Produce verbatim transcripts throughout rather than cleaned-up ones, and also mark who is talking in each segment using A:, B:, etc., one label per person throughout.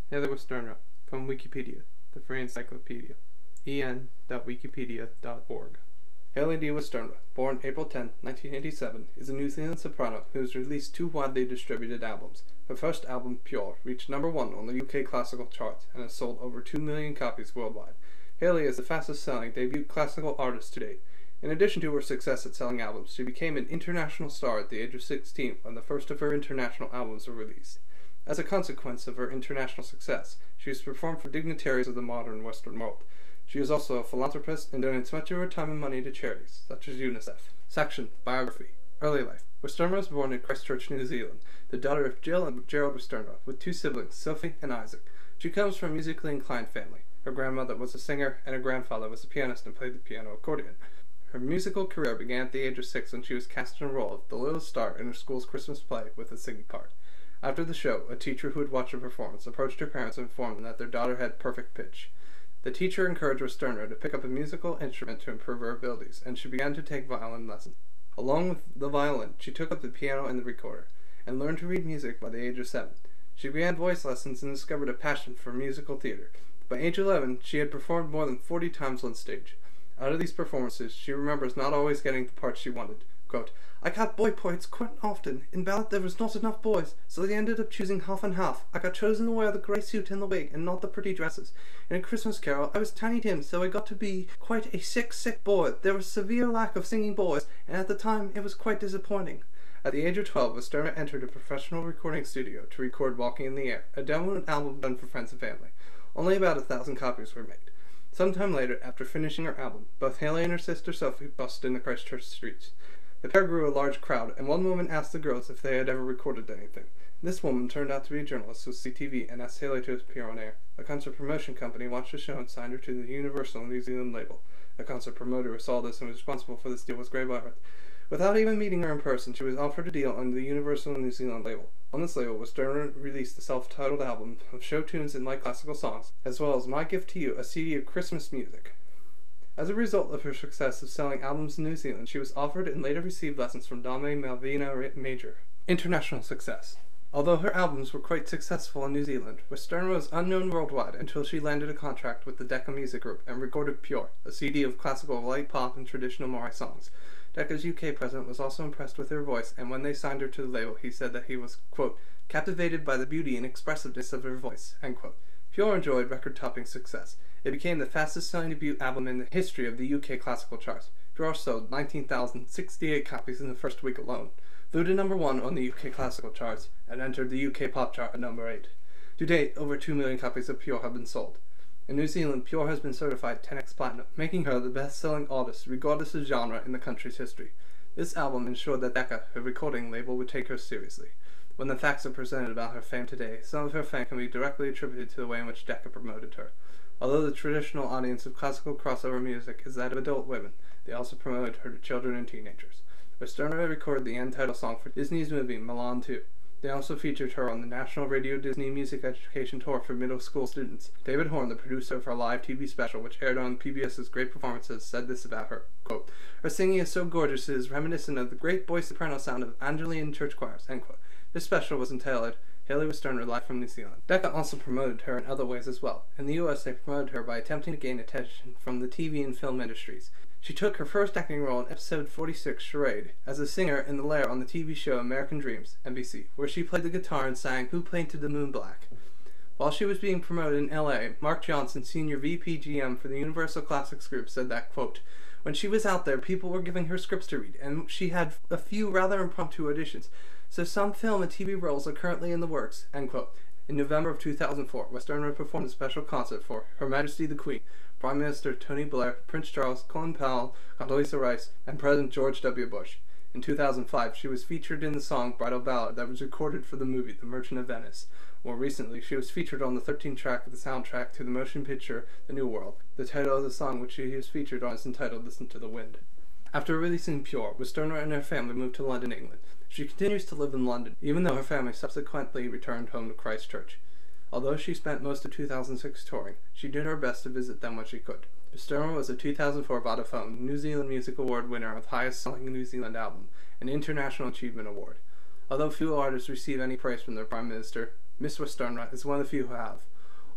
A: Haley Westenra, from Wikipedia, the free encyclopedia, e n dot wikipedia dot org. Haley D. Westenra, born April tenth, nineteen eighty-seven, is a New Zealand soprano who has released two widely distributed albums. Her first album, Pure, reached number one on the U K classical charts and has sold over two million copies worldwide. Haley is the fastest-selling debut classical artist to date. In addition to her success at selling albums, she became an international star at the age of sixteen when the first of her international albums were released. As a consequence of her international success, she has performed for dignitaries of the modern Western world. She is also a philanthropist and donates much of her time and money to charities, such as UNICEF. Section: Biography. Early life. Westenra was born in Christchurch, New Zealand, the daughter of Jill and Gerald Westenra, with two siblings, Sophie and Isaac. She comes from a musically inclined family. Her grandmother was a singer, and her grandfather was a pianist and played the piano accordion. Her musical career began at the age of six when she was cast in a role of the little star in her school's Christmas play with a singing part. After the show, a teacher who had watched her performance approached her parents and informed them that their daughter had perfect pitch. The teacher encouraged Westenra to pick up a musical instrument to improve her abilities, and she began to take violin lessons. Along with the violin, she took up the piano and the recorder, and learned to read music by the age of seven. She began voice lessons and discovered a passion for musical theater. By age eleven, she had performed more than forty times on stage. Out of these performances, she remembers not always getting the parts she wanted. Quote, "I got boy parts quite often. In ballet there was not enough boys, so they ended up choosing half and half. I got chosen to wear the grey suit and the wig, and not the pretty dresses. In A Christmas Carol, I was Tiny Tim, so I got to be quite a sick, sick boy. There was severe lack of singing boys, and at the time it was quite disappointing." At the age of twelve, Westenra entered a professional recording studio to record Walking in the Air, a demo album done for friends and family. Only about a thousand copies were made. Sometime later, after finishing her album, both Haley and her sister Sophie bussed in the Christchurch streets. The pair grew a large crowd, and one woman asked the girls if they had ever recorded anything. This woman turned out to be a journalist with C T V and asked Haley to appear on air. A concert promotion company watched the show and signed her to the Universal New Zealand label. The concert promoter who saw this and was responsible for this deal was Grey Barrett. Without even meeting her in person, she was offered a deal under the Universal New Zealand label. On this label, Westenra released the self-titled album of show tunes and light classical songs, as well as My Gift to You, a C D of Christmas music. As a result of her success of selling albums in New Zealand, she was offered and later received lessons from Dame Malvina Major. International success. Although her albums were quite successful in New Zealand, Westenra was unknown worldwide until she landed a contract with the Decca Music Group and recorded Pure, a C D of classical light pop and traditional Maori songs. Decca's U K president was also impressed with her voice, and when they signed her to the label, he said that he was, quote, "captivated by the beauty and expressiveness of her voice," end quote. Pure enjoyed record-topping success. It became the fastest-selling debut album in the history of the U K classical charts. Pure sold nineteen thousand sixty-eight copies in the first week alone, flew to number one on the U K classical charts, and entered the U K pop chart at number eight. To date, over two million copies of Pure have been sold. In New Zealand, Pure has been certified ten X Platinum, making her the best-selling artist, regardless of genre, in the country's history. This album ensured that Decca, her recording label, would take her seriously. When the facts are presented about her fame today, some of her fame can be directly attributed to the way in which Decca promoted her. Although the traditional audience of classical crossover music is that of adult women, they also promoted her to children and teenagers. Westenra recorded the end title song for Disney's movie Mulan two. They also featured her on the National Radio Disney Music Education Tour for middle school students. David Horn, the producer of her live T V special, which aired on PBS's Great Performances, said this about her, quote, "Her singing is so gorgeous it is reminiscent of the great boy soprano sound of Angeline church choirs," end quote. This special was entitled Haley Westenra Live from New Zealand. Decca also promoted her in other ways as well. In the U S, they promoted her by attempting to gain attention from the T V and film industries. She took her first acting role in episode forty-six, Charade, as a singer in the lair on the T V show American Dreams, N B C, where she played the guitar and sang Who Painted the Moon Black. While she was being promoted in L A, Mark Johnson, senior V P G M for the Universal Classics Group, said that, quote, "When she was out there, people were giving her scripts to read, and she had a few rather impromptu auditions, so some film and T V roles are currently in the works," end quote. In November of two thousand four, Westenra performed a special concert for Her Majesty the Queen, Prime Minister Tony Blair, Prince Charles, Colin Powell, Condoleezza Rice, and President George W. Bush. In two thousand five, she was featured in the song Bridal Ballad that was recorded for the movie The Merchant of Venice. More recently, she was featured on the thirteenth track of the soundtrack to the motion picture The New World. The title of the song which she is featured on is entitled Listen to the Wind. After releasing Pure, Westenra and her family moved to London, England. She continues to live in London, even though her family subsequently returned home to Christchurch. Although she spent most of two thousand six touring, she did her best to visit them when she could. Westenra was a two thousand four Vodafone New Zealand Music Award winner of Highest Selling New Zealand Album, an International Achievement Award. Although few artists receive any praise from their Prime Minister, Miss Westenra is one of the few who have.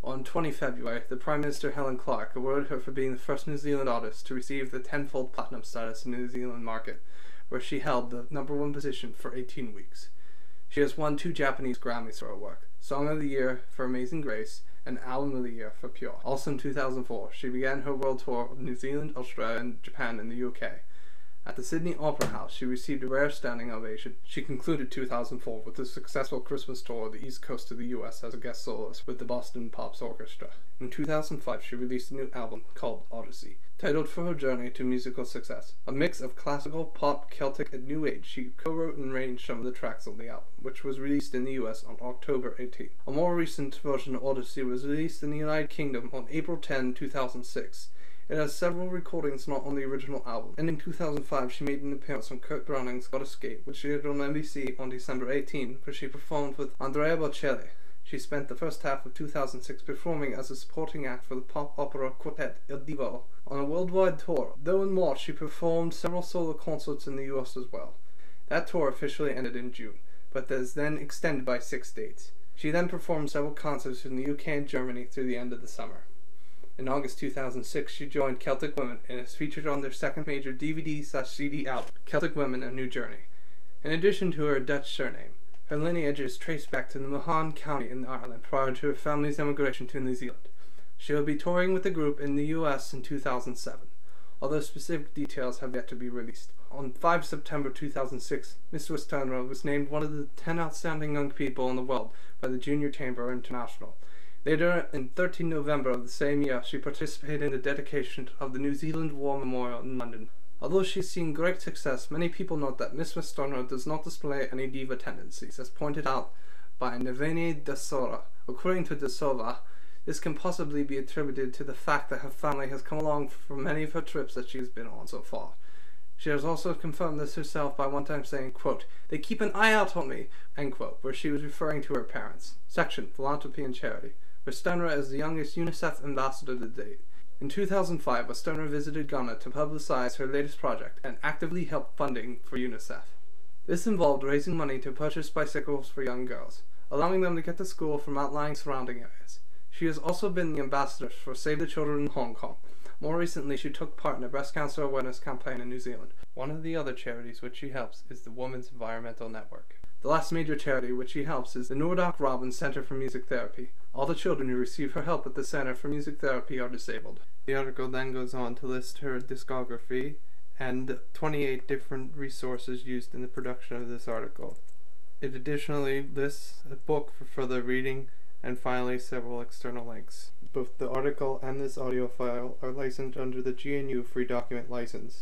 A: On the twentieth of February, the Prime Minister Helen Clark awarded her for being the first New Zealand artist to receive the tenfold platinum status in the New Zealand market, where she held the number one position for eighteen weeks. She has won two Japanese Grammys for her work, Song of the Year for Amazing Grace and Album of the Year for Pure. Also in two thousand four, she began her world tour of New Zealand, Australia, and Japan and the U K. At the Sydney Opera House, she received a rare standing ovation. She concluded two thousand four with a successful Christmas tour of the East Coast of the U S as a guest soloist with the Boston Pops Orchestra. In two thousand five, she released a new album called Odyssey, titled for her journey to musical success. A mix of classical, pop, Celtic, and New Age, she co-wrote and arranged some of the tracks on the album, which was released in the U S on October eighteenth. A more recent version of Odyssey was released in the United Kingdom on April tenth, two thousand six. It has several recordings not on the original album, and in two thousand five she made an appearance on Kurt Browning's God Escape, which she aired on N B C on December eighteenth, where she performed with Andrea Bocelli. She spent the first half of two thousand six performing as a supporting act for the pop opera quartet Il Divo on a worldwide tour, though in March she performed several solo concerts in the U S as well. That tour officially ended in June, but was then extended by six dates. She then performed several concerts in the U K and Germany through the end of the summer. In August two thousand six, she joined Celtic Women and is featured on their second major D V D slash C D album, Celtic Women: A New Journey. In addition to her Dutch surname, her lineage is traced back to the Mahon County in Ireland prior to her family's emigration to New Zealand. She will be touring with the group in the U S in two thousand seven, although specific details have yet to be released. On the fifth of September two thousand six, Miss Westenra was named one of the ten outstanding young people in the world by the Junior Chamber International. Later, on the thirteenth of November of the same year, she participated in the dedication of the New Zealand War Memorial in London. Although she's seen great success, many people note that Miss Westenra does not display any diva tendencies, as pointed out by Navene da Sora. According to da Silva, this can possibly be attributed to the fact that her family has come along for many of her trips that she has been on so far. She has also confirmed this herself by one time saying, quote, "They keep an eye out on me," end quote, where she was referring to her parents. Section, Philanthropy and Charity. Westenra is the youngest UNICEF ambassador to date. In two thousand five, Westenra visited Ghana to publicize her latest project and actively help funding for UNICEF. This involved raising money to purchase bicycles for young girls, allowing them to get to school from outlying surrounding areas. She has also been the ambassador for Save the Children in Hong Kong. More recently, she took part in a breast cancer awareness campaign in New Zealand. One of the other charities which she helps is the Women's Environmental Network. The last major charity which she helps is the Nordock Robbins Center for Music Therapy. All the children who receive her help at the Center for Music Therapy are disabled. The article then goes on to list her discography and twenty-eight different resources used in the production of this article. It additionally lists a book for further reading and finally several external links. Both the article and this audio file are licensed under the G N U Free Document License.